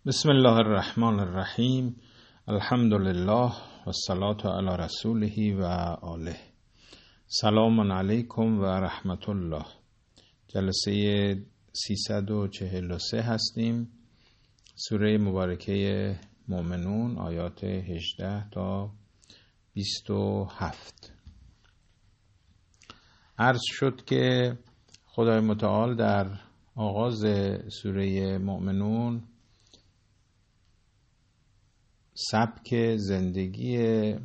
بسم الله الرحمن الرحیم. الحمد لله و الصلاة علی رسوله و آله. سلام علیکم و رحمت الله. جلسه 343 هستیم. سوره مبارکه مؤمنون، آیات 18 تا 27. عرض شد که خدای متعال در آغاز سوره مؤمنون سبک زندگی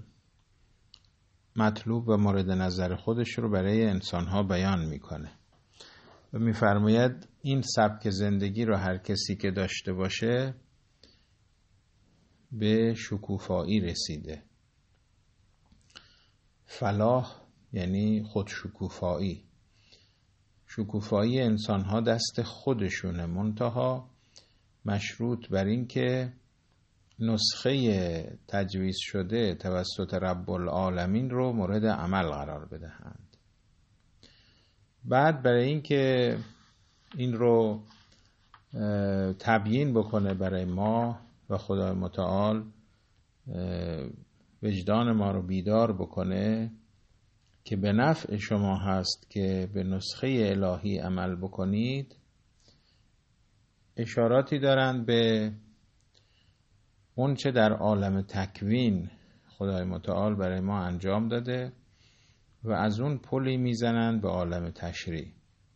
مطلوب و مورد نظر خودش رو برای انسانها بیان میکنه و میفرماید این سبک زندگی رو هر کسی که داشته باشه به شکوفایی رسیده. فلاح یعنی خودشکوفایی. شکوفایی انسانها دست خودشونه، منتها مشروط بر این که نسخه تجویز شده توسط رب العالمین رو مورد عمل قرار بدهند. بعد برای این که این رو تبیین بکنه برای ما و خدای متعال وجدان ما رو بیدار بکنه که به نفع شما هست که به نسخه الهی عمل بکنید، اشاراتی دارند به اون چه در عالم تکوین خدای متعال برای ما انجام داده و از اون پلی میزنن به عالم تشریع.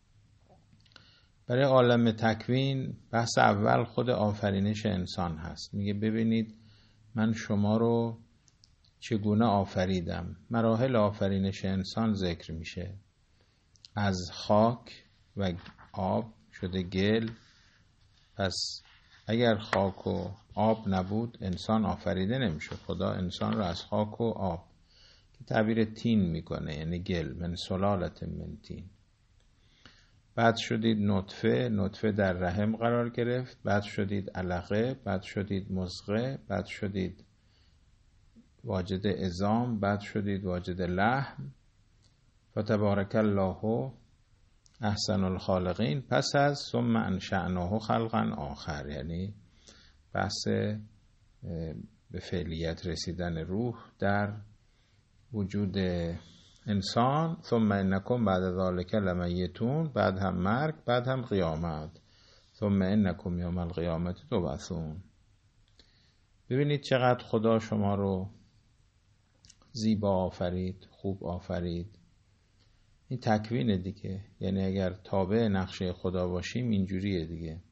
برای عالم تکوین بحث اول خود آفرینش انسان هست. میگه ببینید من شما رو چگونه آفریدم. مراحل آفرینش انسان ذکر میشه. از خاک و آب شده گل. پس اگر خاک و آب نبود انسان آفریده نمیشه. خدا انسان رو از خاک و آب که تعبیر تین میکنه، یعنی گل، من سلالت من تین. بعد شدید نطفه در رحم قرار گرفت. بعد شدید علقه. بعد شدید مضغه. بعد شدید واجد عظام. بعد شدید واجد لحم. فتبارک الله احسن الخالقین. پس از ثم انشأناه خلقا آخر، یعنی بحث به فعلیت رسیدن روح در وجود انسان. ثم انکم بعد ذلک لمیتون، بعد هم مرگ، بعد هم قیامت. ثم انکم یوم القیامت تبعثون. ببینید چقدر خدا شما رو زیبا آفرید، خوب آفرید. این تکوینه دیگه، یعنی اگر تابع نقشه خدا باشیم اینجوریه دیگه.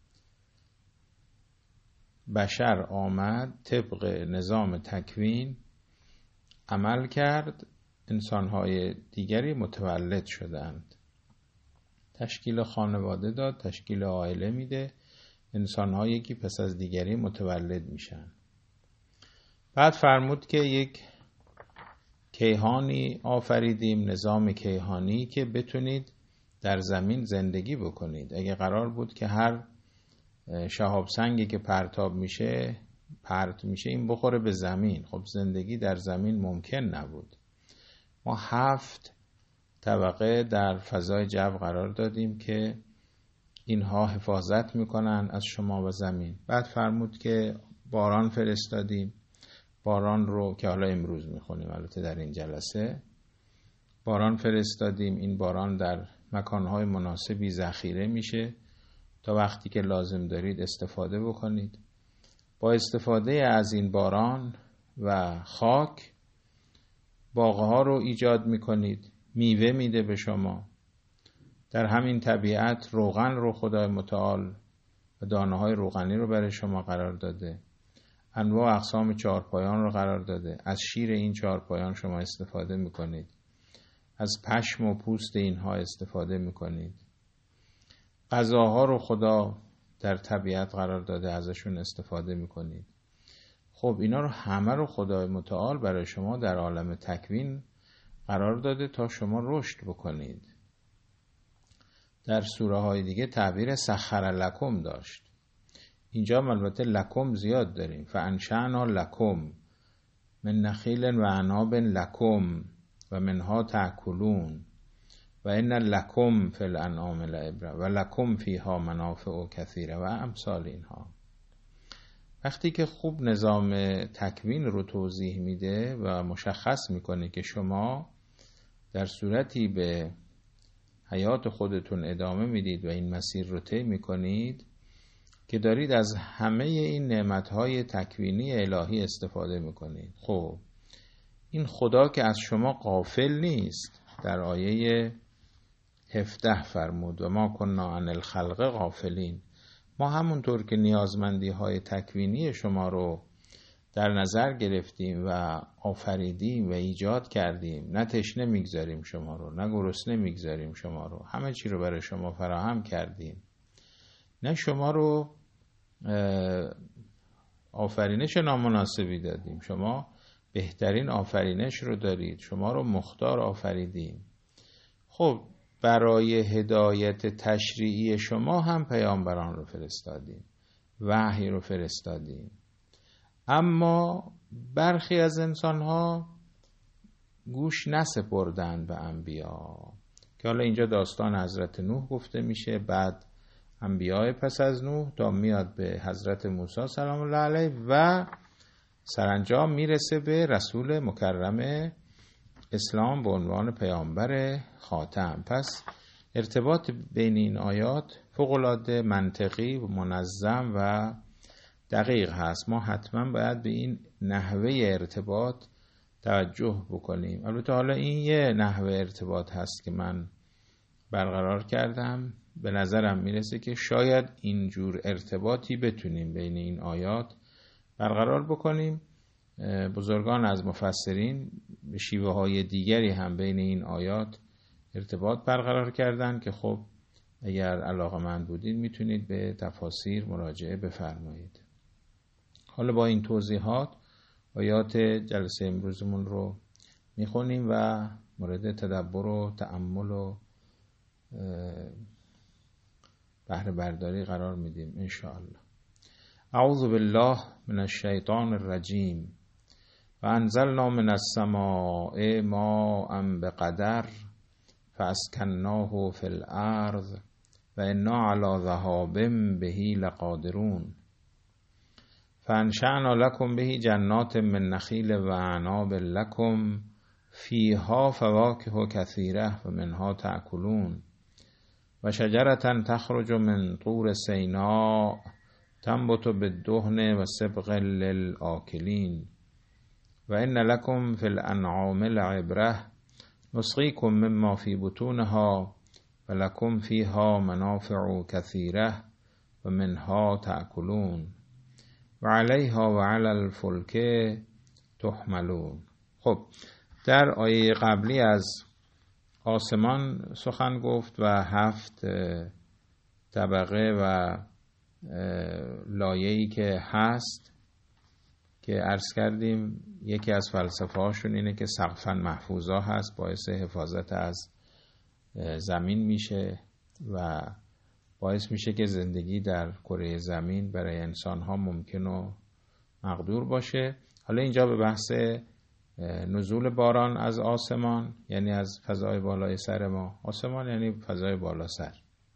بشر آمد طبق نظام تکوین عمل کرد، انسانهای دیگری متولد شدند، تشکیل خانواده داد، تشکیل عائله میده، انسانها یکی پس از دیگری متولد میشن. بعد فرمود که یک کیهانی آفریدیم، نظام کیهانی که بتونید در زمین زندگی بکنید. اگه قرار بود که هر شهاب سنگی که پرت میشه این بخوره به زمین، خب زندگی در زمین ممکن نبود. ما 7 طبقه در فضای جو قرار دادیم که اینها حفاظت میکنن از شما و زمین. بعد فرمود که باران فرستادیم. باران رو که حالا امروز میخونیم البته در این جلسه، باران فرستادیم. این باران در مکانهای مناسبی ذخیره میشه تا وقتی که لازم دارید استفاده بکنید. با استفاده از این باران و خاک باغها رو ایجاد میکنید، میوه میده به شما. در همین طبیعت روغن رو خدای متعال و دانه های روغنی رو برای شما قرار داده. انواع اقسام چهارپایان رو قرار داده. از شیر این چهارپایان شما استفاده میکنید. از پشم و پوست اینها استفاده میکنید. غذاها رو خدا در طبیعت قرار داده، ازشون استفاده میکنید. خب اینا رو همه رو خدای متعال برای شما در عالم تکوین قرار داده تا شما رشد بکنید. در سوره های دیگه تعبیر سخر لکم داشت. اینجا البته لکم زیاد داریم. فانشأنا لکم من نخیل و عناب لکم و منها تأکلون و ان لکم فی الانعام لعبرة و لکم فیها منافع کثیره و امثال اینها. وقتی که خوب نظام تکوین رو توضیح میده و مشخص میکنه که شما در صورتی به حیات خودتون ادامه میدید و این مسیر رو طی میکنید که دارید از همه این نعمتهای تکوینی الهی استفاده میکنید. خب این خدا که از شما غافل نیست، در آیه 17 فرمود و ما کنا عن الخلق غافلین. ما همونطور که نیازمندی های تکوینی شما رو در نظر گرفتیم و آفریدیم و ایجاد کردیم، نه تشنه میگذاریم شما رو، نه گرسنه میگذاریم شما رو، همه چی رو برای شما فراهم کردیم، نه شما رو آفرینش نامناسبی دادیم، شما بهترین آفرینش رو دارید، شما رو مختار آفریدیم. خب برای هدایت تشریعی شما هم پیامبران رو فرستادیم، وحی رو فرستادیم، اما برخی از انسان‌ها گوش نسپردند به انبیا، که حالا اینجا داستان حضرت نوح گفته میشه، بعد انبیاء پس از نوح تا میاد به حضرت موسی سلام الله علیه و سرانجام میرسه به رسول مکرم اسلام به عنوان پیامبر خاتم. پس ارتباط بین این آیات فوق‌العاده منطقی و منظم و دقیق هست. ما حتما باید به این نحوه ارتباط توجه بکنیم. البته حالا این یه نحوه ارتباط هست که من برقرار کردم، به نظرم میرسه که شاید اینجور ارتباطی بتونیم بین این آیات برقرار بکنیم. بزرگان از مفسرین به شیوه های دیگری هم بین این آیات ارتباط برقرار کردن که خب اگر علاقه‌مند بودید میتونید به تفاسیر مراجعه بفرمایید. حالا با این توضیحات آیات جلسه امروزمون رو میخونیم و مورد تدبر و تأمل و بهره برداری قرار میدیم انشاءالله. اعوذ بالله من الشیطان الرجیم و انزلنا من السماء ماء بقدر فاسکناه فی الارض و انا علی ذهاب به لقادرون فانشأنا لكم به جنات من نخیل و اعناب لكم فیها فواکه کثیره و منها تأکلون و شجرة تخرج من طور سیناء تنبت بالدهن و صبغ للآکلین و ان لكم فی الانعام لعبرة نسقیکم مما فی بطونها و لکم فیها منافع کثیره و منها تأکلون و علیها و علی الفلک تحملون. خب در آیه قبلی از آسمان سخن گفت و 7 طبقه و لایه‌ای که هست که عرض کردیم یکی از فلسفه هاشون اینه که سقفاً محفوظا هست، باعث حفاظت از زمین میشه و باعث میشه که زندگی در کره زمین برای انسان ها ممکن و مقدور باشه. حالا اینجا به بحث نزول باران از آسمان، یعنی از فضای بالای سر ما، آسمان یعنی فضای بالا سر،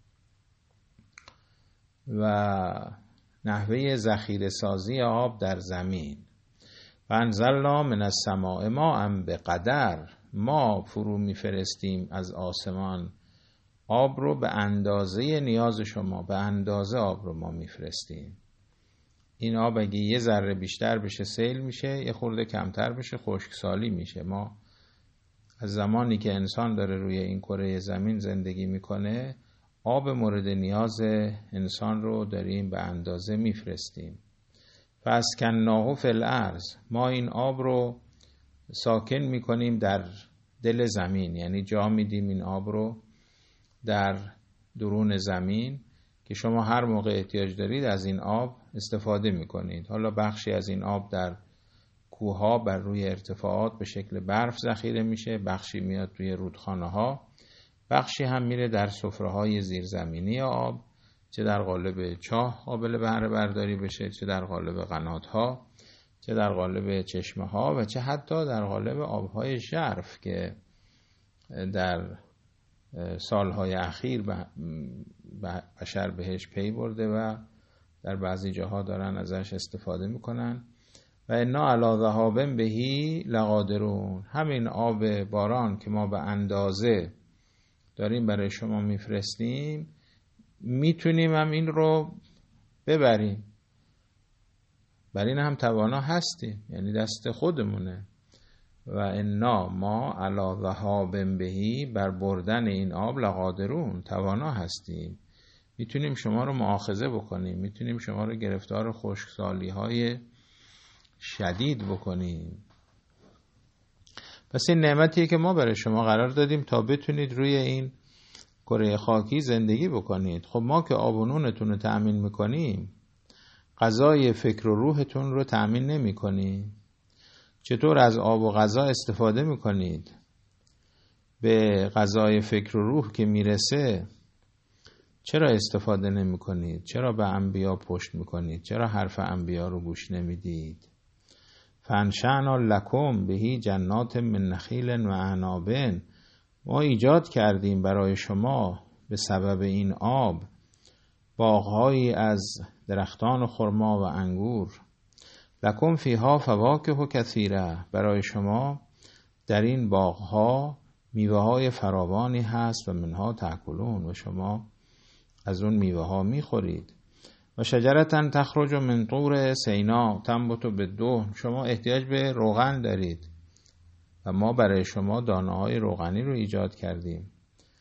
و نحوه ذخیره سازی آب در زمین. و انزلنا من السماء ماء بقدر، ما فرو میفرستیم از آسمان آب رو به اندازه نیاز شما، به اندازه آب رو ما میفرستیم. این آب اگه یه ذره بیشتر بشه سیل میشه، یه خورده کمتر بشه خشکسالی میشه. ما از زمانی که انسان داره روی این کره زمین زندگی میکنه آب مورد نیاز انسان رو داریم به اندازه میفرستیم. فاسکناه فی الارض، ما این آب رو ساکن میکنیم در دل زمین، یعنی جا میدیم این آب رو در درون زمین که شما هر موقع احتیاج دارید از این آب استفاده میکنید. حالا بخشی از این آب در کوهها بر روی ارتفاعات به شکل برف ذخیره میشه، بخشی میاد توی رودخانه ها، بخشی هم میره در سفره های زیرزمینی آب، چه در قالب چاه قابل بهره برداری بشه، چه در قالب قنات ها، چه در قالب چشمه ها و چه حتی در قالب آبهای ژرف که در سالهای اخیر بشر بهش پی برده و در بعضی جاها دارن ازش استفاده میکنن. و انا علی ذهاب بهی لقادرون، همین آب باران که ما به اندازه داریم برای شما میفرستیم میتونیم هم این رو ببریم، بر این هم توانا هستیم، یعنی دست خودمونه. و انا ما علی ذهاب بهی، بر بردن این آب لقادرون، توانا هستیم، میتونیم شما رو مؤاخذه بکنیم، میتونیم شما رو گرفتار خشکسالی های شدید بکنیم. پس این نعمتیه که ما برای شما قرار دادیم تا بتونید روی این کره خاکی زندگی بکنید. خب ما که آب و نونتون رو تأمین میکنیم، غذای فکر و روحتون رو تأمین نمی کنیم. چطور از آب و غذا استفاده میکنید؟ به غذای فکر و روح که میرسه چرا استفاده نمی کنید؟ چرا به انبیا پشت میکنید؟ چرا حرف انبیا رو گوش نمیدید؟ فانشأنا لکم بهی جنات من نخیل و اعناب، ما ایجاد کردیم برای شما به سبب این آب باغهایی از درختان خرما و انگور. لکم فیها فواکه کثیره، برای شما در این باغها میوه های فراوانی هست و منها تأکلون، و شما از اون میوه ها میخورید. و شجرتن تخرج من طور سینا تنبت بالدهن، شما احتیاج به روغن دارید و ما برای شما دانه های روغنی رو ایجاد کردیم.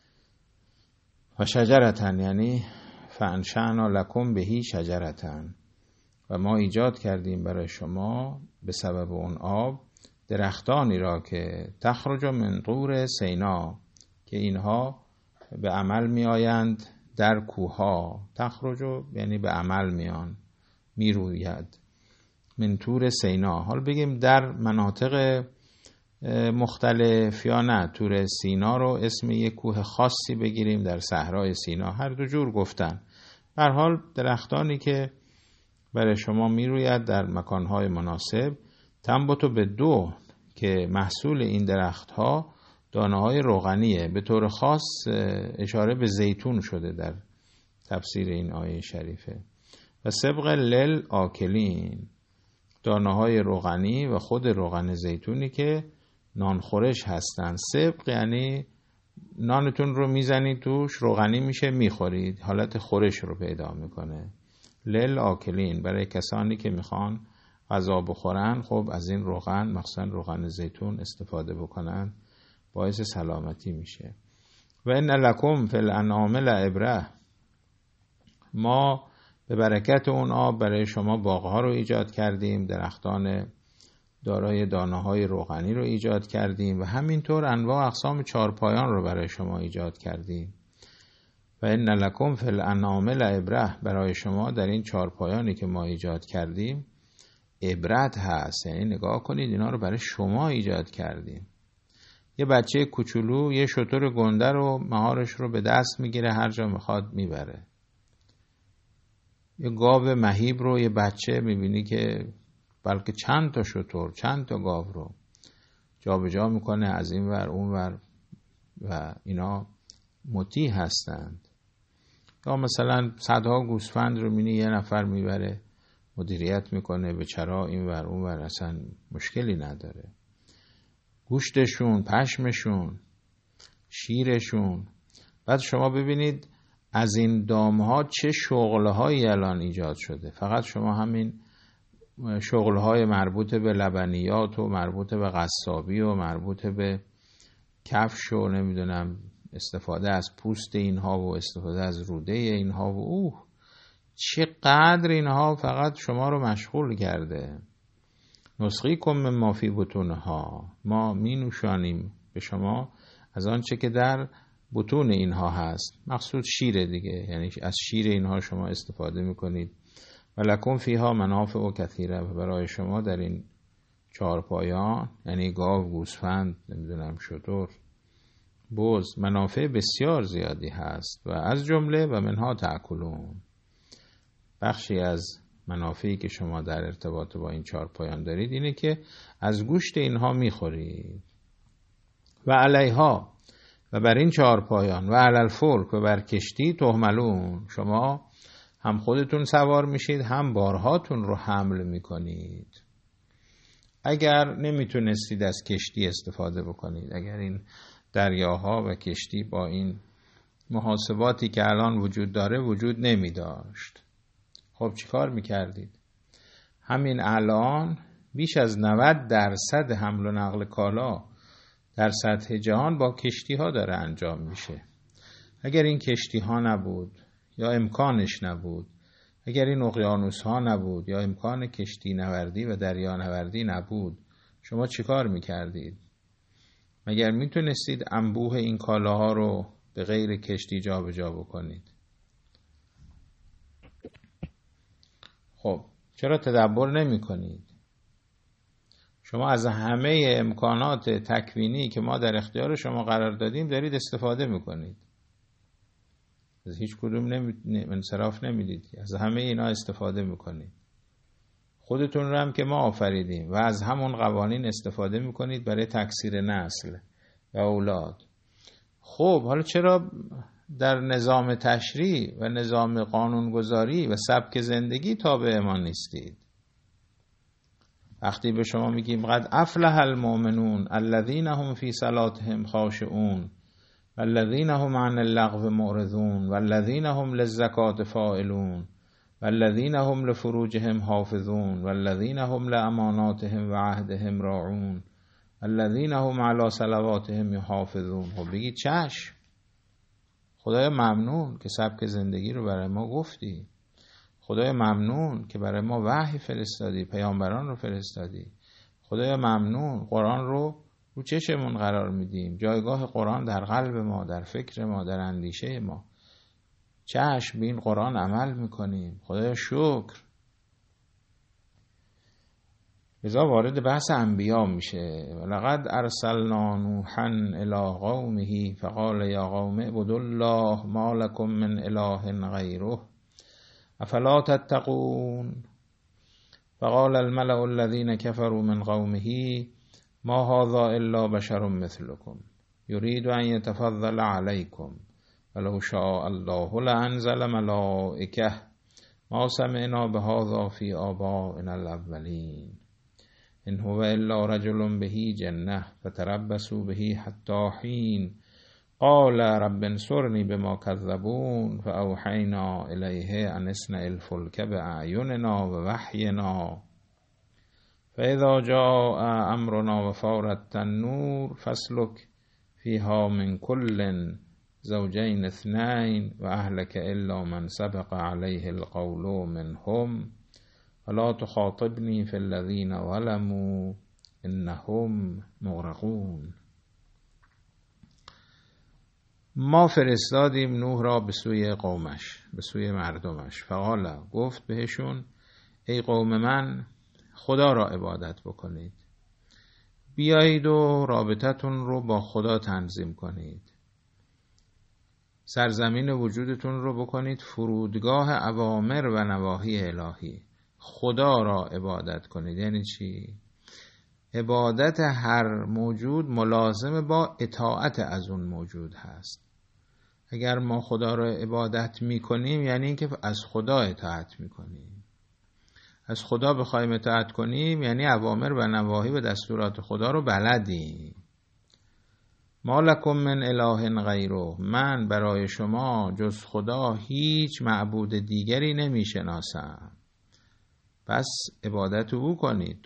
و شجرتن یعنی فانشأنا لکم بهی شجرتن، و ما ایجاد کردیم برای شما به سبب اون آب درختانی را که تخرج من طور سینا، که اینها به عمل می آیند در کوها. تخرج یعنی به عمل میان، می روید. من طور سینا، حال بگیم در مناطق مختلف یا نه. طور سینا رو اسم یک کوه خاصی بگیریم در صحرای سینا، هر دو جور گفتن. به هر حال درختانی که برای شما می روید در مکانهای مناسب. تنبت بالدهن، که محصول این درختها دانه‌های روغنیه. به طور خاص اشاره به زیتون شده در تفسیر این آیه شریفه. و سبغ للآکلین، دانه‌های روغنی و خود روغن زیتونی که نانخورش هستن. سبغ یعنی نانتون رو میزنید توش، روغنی میشه، میخورید، حالت خورش رو پیدا میکنه. للآکلین، برای کسانی که میخوان غذا بخورن، خب از این روغن، مخصوصا روغن زیتون استفاده بکنن، باعث سلامتی میشه. و ان لکم فی الانعام لعبره، ما به برکت اون آب برای شما باغها رو ایجاد کردیم، درختان دارای دانه‌های روغنی رو ایجاد کردیم و همینطور انواع اقسام چهارپایان رو برای شما ایجاد کردیم. و ان لکم فی الانعام لعبره، برای شما در این چهارپایانی که ما ایجاد کردیم عبرت هست. یعنی نگاه کنید اینا رو برای شما ایجاد کردیم. یه بچه کوچولو یه شتر گنده رو مهارش رو به دست میگیره، هر جا میخواد میبره. یه گاو مهیب رو یه بچه میبینی که بلکه چند تا شتر، چند تا گاو رو جابجا میکنه از این ور اون ور و اینا مطیع هستند. یا مثلا صدها گوسفند رو میبینی یه نفر میبره مدیریت میکنه به چرا این ور اون ور، اصلا مشکلی نداره. گوشتشون، پشمشون، شیرشون. بعد شما ببینید از این دامها چه شغلهایی الان ایجاد شده. فقط شما همین شغلهای مربوط به لبنیات و مربوط به قصابی و مربوط به کفش و نمیدونم استفاده از پوست اینها و استفاده از روده اینها و چقدر اینها فقط شما رو مشغول کرده. نسقیکم مما فی بطونها، ما می نوشانیم به شما از آنچه که در بطون اینها هست، مقصود شیر دیگه، یعنی از شیر اینها شما استفاده میکنید. و لکم فیها منافع و کثیره، و برای شما در این چهارپایان یعنی گاو، گوسفند، نمیدونم شتر، بز، منافع بسیار زیادی هست. و از جمله و منها تأکلون، بخشی از منافعی که شما در ارتباط با این چهارپایان دارید اینه که از گوشت اینها میخورید. و علیها، و بر این چهارپایان، و علی الفلک، و بر کشتی تحملون، شما هم خودتون سوار میشید، هم بارهاتون رو حمل میکنید. اگر نمیتونستید از کشتی استفاده بکنید، اگر این دریاها و کشتی با این محاسباتی که الان وجود داره وجود نمی داشت، خب چیکار میکردید؟ همین الان بیش از 90% حمل و نقل کالا در سطح جهان با کشتی ها داره انجام میشه. اگر این کشتی ها نبود یا امکانش نبود، اگر این اقیانوس ها نبود یا امکان کشتی نوردی و دریا نوردی نبود، شما چیکار میکردید؟ مگر میتونستید انبوه این کالاها رو به غیر کشتی جابجا بکنید؟ خب چرا تدبر نمی کنید؟ شما از همه امکانات تکوینی که ما در اختیار شما قرار دادیم دارید استفاده میکنید. از هیچ کدوم انصراف نمیدید، از همه اینا استفاده میکنید. خودتون رو هم که ما آفریدیم و از همون قوانین استفاده میکنید برای تکثیر نسل و اولاد. خب حالا چرا در نظام تشریع و نظام قانونگذاری و سبک زندگی تابع ما نیستید؟ وقتی به شما میگیم قد افلح المؤمنون الذین هم فی صلاتهم خاشعون والذین هم عن اللغو معرضون والذین هم للزکاة فاعلون والذین هم لفروجهم حافظون والذین هم لاماناتهم و عهدهم راعون والذین هم علی صلواتهم یحافظون. خب بگید چشم، خدای ممنون که سبک زندگی رو برای ما گفتی، خدای ممنون که برای ما وحی فرستادی، پیامبران رو فرستادی، خدای ممنون قرآن رو چشمون قرار میدیم، جایگاه قرآن در قلب ما، در فکر ما، در اندیشه ما. چشم به این قرآن عمل میکنیم، خدای شکر. لذا وارد بحث انبیا میشه. ولقد ارسلنا نوحا الی قومه فقال یا قوم اعبدوا الله ما لكم من اله غیره افلا تتقون فقال الملأ الذين كفروا من قومه ما هذا الا بشر مثلكم يريد ان يتفضل عليكم ولو شاء الله لانزل ملائكة ما سمعنا بهذا في آبائنا الاولین إن هو إلا رجل به جنة فتربصوا به حتى حين قال رب انصرني بما كذبون فأوحينا إليه أن اصنع الفلك بأعيننا ووحينا فإذا جاء أمرنا وفارت النور فاسلك فيها من كل زوجين اثنين وأهلك إلا من سبق عليه القول منهم ولا تخاطبني في الذين ظلموا إنهم مغرقون. ما فرستادیم نوح را به سوی قومش، به سوی مردمش. فقال، گفت بهشون ای قوم من خدا را عبادت بکنید، بیایید و رابطتون رو با خدا تنظیم کنید، سرزمین وجودتون رو بکنید فرودگاه اوامر و نواهی الهی. خدا را عبادت کنید یعنی چی؟ عبادت هر موجود ملازم با اطاعت از اون موجود هست. اگر ما خدا را عبادت میکنیم یعنی اینکه از خدا اطاعت میکنیم. از خدا بخوایم اطاعت کنیم یعنی اوامر و نواهی و دستورات خدا رو بلدیم. ما لکم من اله غیره، من برای شما جز خدا هیچ معبود دیگری نمیشناسم، پس عبادت او کنید.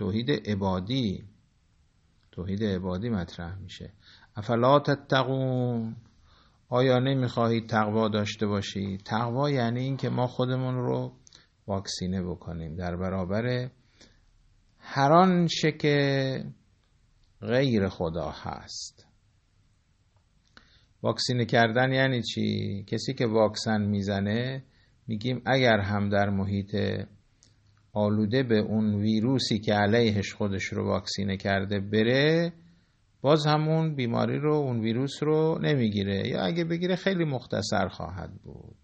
توحید عبادی مطرح میشه. افلا تتقون، آیا نمیخواهید تقوا داشته باشید؟ تقوا یعنی این که ما خودمون رو واکسینه بکنیم در برابر هر آنچه که غیر خدا هست. واکسینه کردن یعنی چی؟ کسی که واکسن میزنه میگیم اگر هم در محیط آلوده به اون ویروسی که علیهش خودش رو واکسینه کرده بره، باز همون بیماری رو، اون ویروس رو نمیگیره، یا اگه بگیره خیلی مختصر خواهد بود.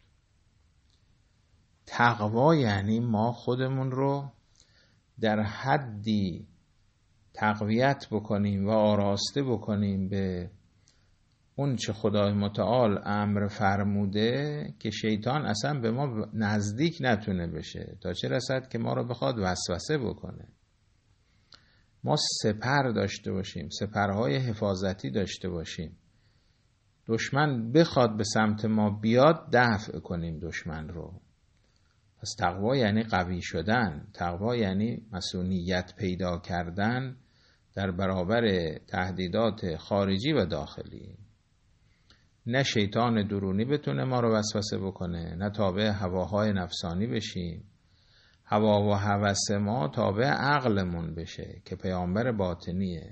تقوا یعنی ما خودمون رو در حدی تقویت بکنیم و آراسته بکنیم به اون چه خدای متعال امر فرموده که شیطان اصلا به ما نزدیک نتونه بشه، تا چه رسد که ما رو بخواد وسوسه بکنه. ما سپر داشته باشیم، سپرهای حفاظتی داشته باشیم. دشمن بخواد به سمت ما بیاد، دفع کنیم دشمن رو. پس تقوا یعنی قوی شدن، تقوا یعنی مسئولیت پیدا کردن در برابر تهدیدات خارجی و داخلی. نه شیطان درونی بتونه ما رو وسوسه بکنه، نه تابع هواهای نفسانی بشیم. هوا و هوس ما تابع عقلمون بشه که پیامبر باطنیه.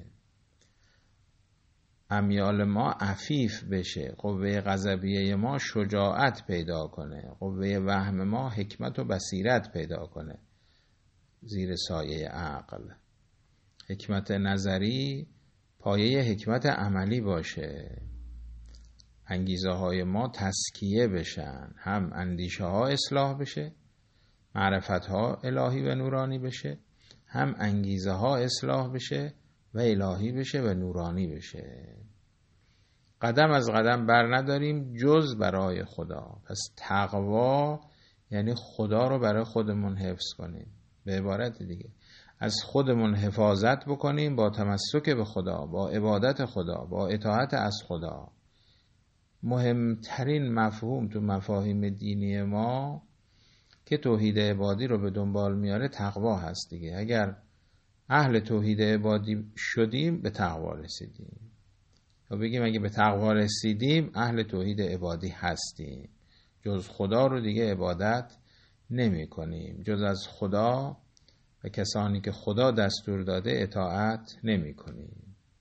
امیال ما عفیف بشه، قوه غضبیه ما شجاعت پیدا کنه، قوه وهم ما حکمت و بصیرت پیدا کنه زیر سایه عقل. حکمت نظری پایه حکمت عملی باشه. انگیزه های ما تزکیه بشن، هم اندیشه ها اصلاح بشه، معرفت ها الهی و نورانی بشه، هم انگیزه ها اصلاح بشه و الهی بشه و نورانی بشه. قدم از قدم بر نداریم جز برای خدا. پس تقوا یعنی خدا رو برای خودمون حفظ کنیم. به عبارت دیگه از خودمون حفاظت بکنیم با تمسک به خدا، با عبادت خدا، با اطاعت از خدا. مهمترین مفهوم تو مفاهیم دینی ما که توحید عبادی رو به دنبال میاره تقوا هست دیگه. اگر اهل توحید عبادی شدیم به تقوا رسیدیم، یا بگیم اگه به تقوا رسیدیم اهل توحید عبادی هستیم. جز خدا رو دیگه عبادت نمی کنیم، جز از خدا و کسانی که خدا دستور داده اطاعت نمی کنیم.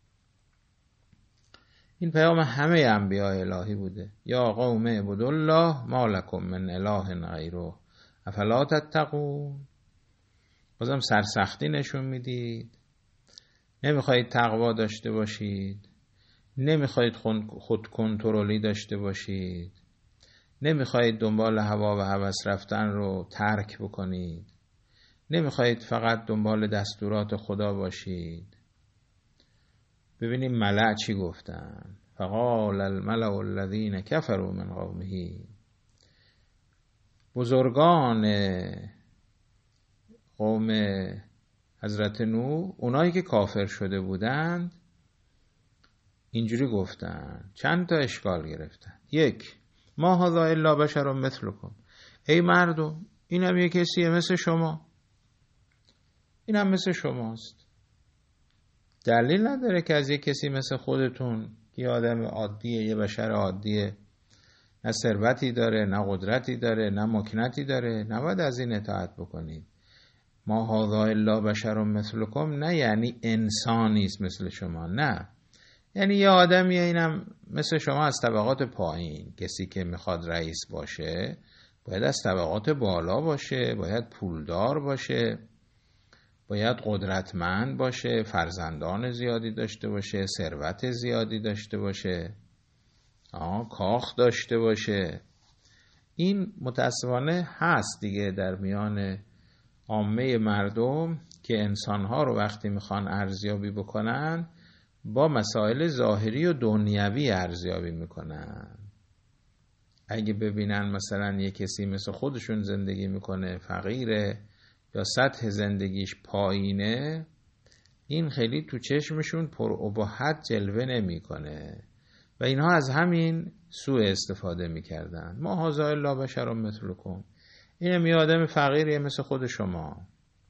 این پیام همه انبیاء الهی بوده. یا قوم اعبدوا الله ما لکم من اله غیره افلا تتقون. بازم سرسختی نشون میدید. نمیخواید تقوا داشته باشید، نمیخواید خود کنترلی داشته باشید، نمیخواید دنبال هوا و هوس رفتن رو ترک بکنید، نمیخواید فقط دنبال دستورات خدا باشید. ببینیم ملأ چی گفتن. فقال الملأ الذین کفروا من قومه. بزرگان قوم حضرت نوح، اونایی که کافر شده بودند، اینجوری گفتن، چند تا اشکال گرفتن. یک، ما هذا الا بشر مثلکم. ای مردم، این هم یک کسیه مثل شما، این هم مثل شماست. دلیل نداره که از یک کسی مثل خودتون که یه آدم عادیه، یه بشر عادیه، نه ثروتی داره، نه قدرتی داره، نه مکنتی داره، نباید از این اطاعت بکنید. ما هذا الا بشر مثلکم نه یعنی انسانیست مثل شما، نه، یعنی یه آدمیه، اینم مثل شما از طبقات پایین. کسی که میخواد رئیس باشه باید از طبقات بالا باشه، باید پولدار باشه، باید قدرتمند باشه، فرزندان زیادی داشته باشه، ثروت زیادی داشته باشه، کاخ داشته باشه. این متاسفانه هست دیگه در میان عامه مردم که انسانها رو وقتی میخوان ارزیابی بکنن با مسائل ظاهری و دنیوی ارزیابی میکنن. اگه ببینن مثلا یک کسی مثل خودشون زندگی میکنه، فقیره یا سطح زندگیش پایینه، این خیلی تو چشمشون پر ابهت جلوه نمیکنه و اینها از همین سوء استفاده میکردن. ما هذا الا بشر مثلکم. اینم یه آدم فقیریه مثل خود شما.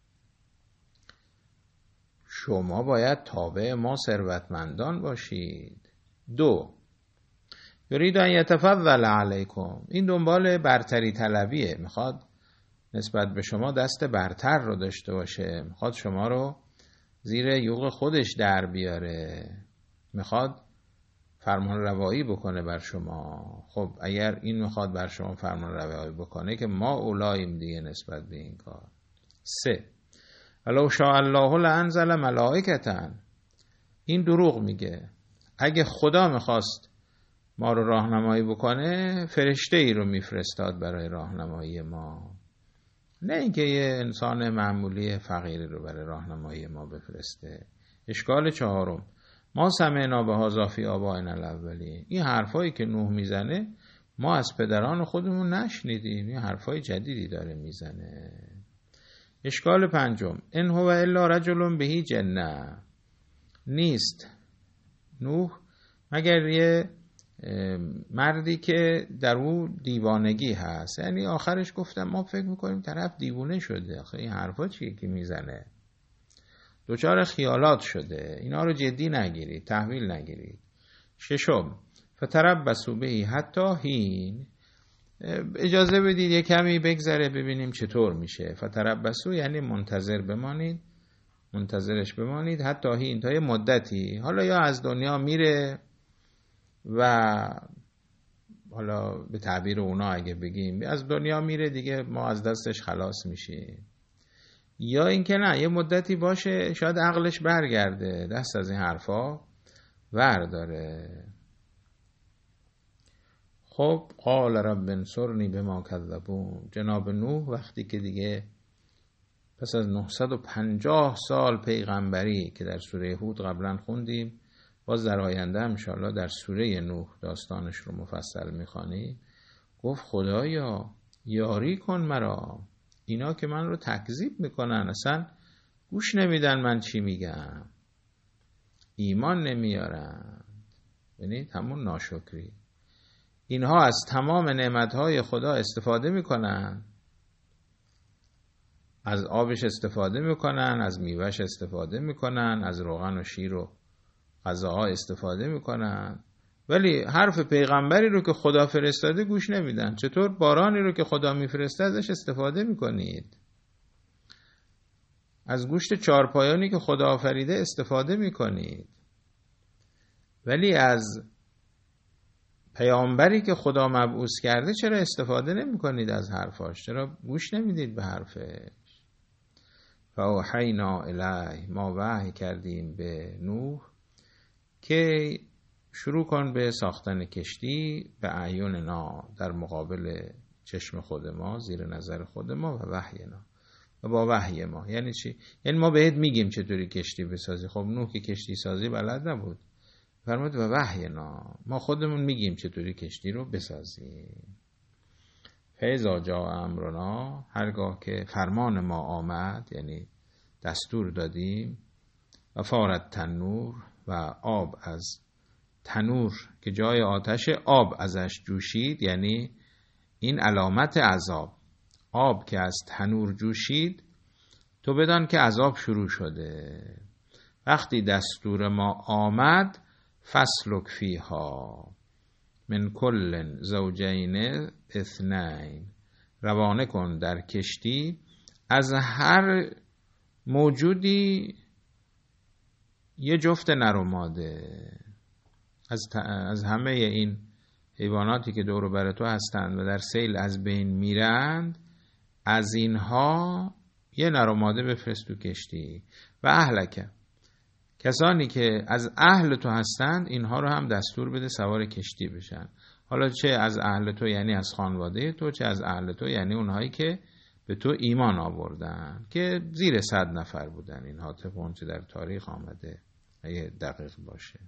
شما باید تابع ما ثروتمندان باشید. دو، یرید ان یتفضل علیکم. این دنبال برتری طلبیه، میخواد نسبت به شما دست برتر رو داشته باشه، میخواد شما رو زیر یوغ خودش در بیاره، میخواد فرمان روایی بکنه بر شما. خب اگر این میخواد بر شما فرمان روایی بکنه که ما اولاییم دیگه نسبت به این کار. سه، ولو شاء الله لانزل ملائکة. این دروغ میگه. اگه خدا میخواست ما رو راهنمایی بکنه فرشته ای رو میفرستاد برای راهنمایی ما، نه اینکه یه انسان معمولی فقیری رو برای راهنمایی ما بفرسته. اشکال چهارم، ما سمعنا بهذا فی آبائنا الاولین. این حرفایی که نوح میزنه ما از پدران خودمون نشنیدیم، این حرفای جدیدی داره میزنه. اشکال پنجم، ان هو الا رجل بهی جنه، نیست نوح مگر یه مردی که در او دیوانگی هست. یعنی آخرش گفتم ما فکر میکنیم طرف دیوونه شده، آخه این حرفا چیه که میزنه، دچار خیالات شده، اینا رو جدی نگیرید، تحویل نگیرید. ششم، فتربصوا به حتی حین، اجازه بدید یه کمی بگذره ببینیم چطور میشه. فتربصوا یعنی منتظر بمانید، منتظرش بمانید، حتی حین، تا یه مدتی، حالا یا از دنیا میره و حالا به تعبیر اونا اگه بگیم از دنیا میره دیگه، ما از دستش خلاص میشیم، یا اینکه نه یه مدتی باشه شاید عقلش برگرده، دست از این حرفا ورداره. خب قال رب انصرنی بما کذبون، جناب نوح وقتی که دیگه پس از 950 سال پیغمبری که در سوره هود قبلا خوندیم، باز در آینده انشاءالله در سوره نوح داستانش رو مفصل میخوانیم، گفت خدایا یاری کن مرا، اینا که من رو تکذیب میکنن، اصلا گوش نمیدن من چی میگم، ایمان نمیارن، یعنی همون ناشکری. اینها از تمام نعمتهای خدا استفاده میکنن، از آبش استفاده میکنن، از میوهش استفاده میکنن، از روغن و شیر و غذاها استفاده میکنن، ولی حرف پیغمبری رو که خدا فرستاده گوش نمیدن. چطور بارانی رو که خدا میفرسته ازش استفاده میکنید، از گوشت چارپایانی که خدا آفریده استفاده میکنید، ولی از پیامبری که خدا مبعوث کرده چرا استفاده نمیکنید از حرفاش، چرا گوش نمیدید به حرفش؟ فاوحینا الیه، ما وحی کردیم به نوح که شروع کن به ساختن کشتی به اعیننا، در مقابل چشم خود ما، زیر نظر خود ما، و وحینا، و با وحی ما. یعنی چی؟ یعنی ما بهت میگیم چطوری کشتی بسازی. خب نوح که کشتی سازی بلد نبود، فرمود و وحینا، ما خودمون میگیم چطوری کشتی رو بسازیم. فاذا جاء امرنا، هرگاه که فرمان ما آمد، یعنی دستور دادیم، و فارت تنور، و آب از تنور که جای آتش آب ازش جوشید، یعنی این علامت عذاب، آب که از تنور جوشید تو بدان که عذاب شروع شده. وقتی دستور ما آمد، فسلک فیها من کل زوجین اثنین، روانه کن در کشتی از هر موجودی یه جفت نر و ماده، از همه این حیواناتی که دور و بر تو هستند و در سیل از بین میرند، از اینها یه نر و ماده بفرست تو کشتی. و اهلک، کسانی که از اهل تو هستند اینها رو هم دستور بده سوار کشتی بشن. حالا چه از اهل تو یعنی از خانواده تو، چه از اهل تو یعنی اونهایی که به تو ایمان آوردن، که زیر 100 نفر بودن اینها، طبق اونچه در تاریخ آمده اگه دقیق باشه.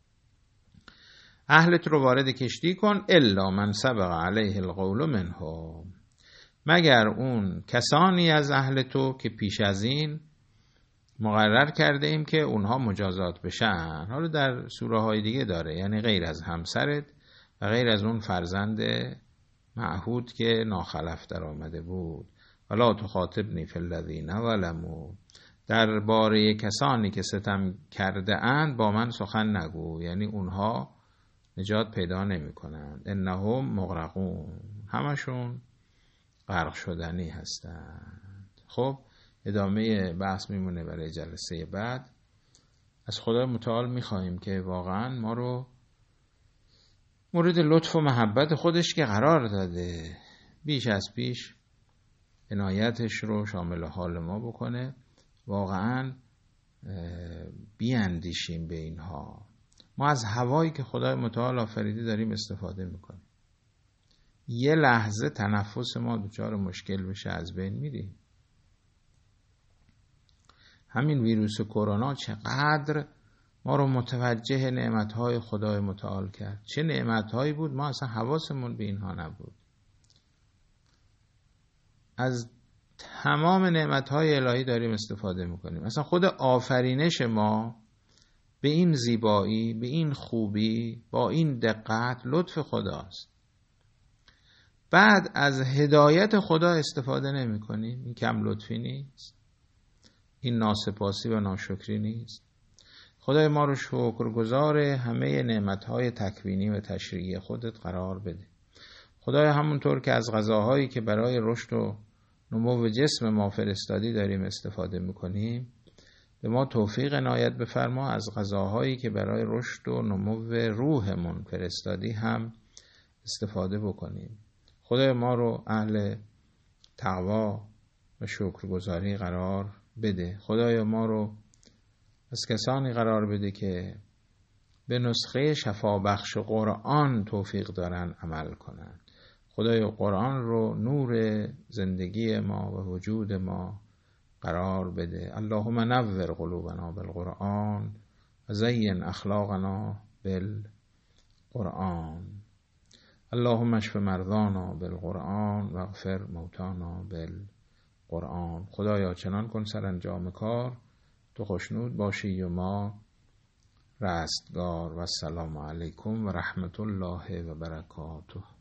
اهلت رو وارد کشتی کن، الا من سبق علیه القول منهم، مگر اون کسانی از اهل تو که پیش از این مقرر کرده ایم که اونها مجازات بشن. حالا در سوره های دیگه داره، یعنی غیر از همسرت و غیر از اون فرزند معهود که ناخلف در آمده بود. ولا تخاطبنی فی الذین ظلموا، در باره کسانی که ستم کرده اند با من سخن نگو، یعنی اونها نجات پیدا نمی کنند. انهم مغرقون، همشون غرق شدنی هستند. خب ادامه بحث میمونه برای جلسه بعد. از خدا متعال میخواهیم که واقعا ما رو مورد لطف و محبت خودش که قرار داده، بیش از پیش عنایتش رو شامل حال ما بکنه. واقعا بیاندیشیم به اینها. ما از هوایی که خدای متعال آفریده داریم استفاده میکنیم. یه لحظه تنفس ما دچار مشکل بشه از بین میریم. همین ویروس کرونا چقدر ما رو متوجه نعمتهای خدای متعال کرد. چه نعمتهایی بود ما اصلا حواسمون به اینها نبود. از تمام نعمتهای الهی داریم استفاده میکنیم. اصلا خود آفرینش ما به این زیبایی، به این خوبی، با این دقت لطف خداست. بعد از هدایت خدا استفاده نمی کنیم. این کم لطفی نیست؟ این ناسپاسی و ناشکری نیست؟ خدای ما رو شکرگزار همه نعمتهای تکوینی و تشریعی خودت قرار بده. خدای همونطور که از غذاهایی که برای رشد و نمو جسم ما فرستادی داریم استفاده میکنیم، به ما توفیق عنایت بفرما از غذاهایی که برای رشد و نمو روحمون فرستادی هم استفاده بکنیم. خدای ما رو اهل تقوا و شکرگزاری قرار بده. خدای ما رو از کسانی قرار بده که به نسخه شفابخش قرآن توفیق دارن عمل کنن. خدای قرآن رو نور زندگی ما و وجود ما قرار بده. اللهم نور قلوبنا بالقرآن و زین اخلاقنا بالقرآن. اللهم اشف مرضانا بالقرآن و اغفر موتانا بالقرآن. خدایا چنان کن سرانجام کار تو خوشنود باشی و ما رستگار. و السلام علیکم و رحمت الله و برکاته.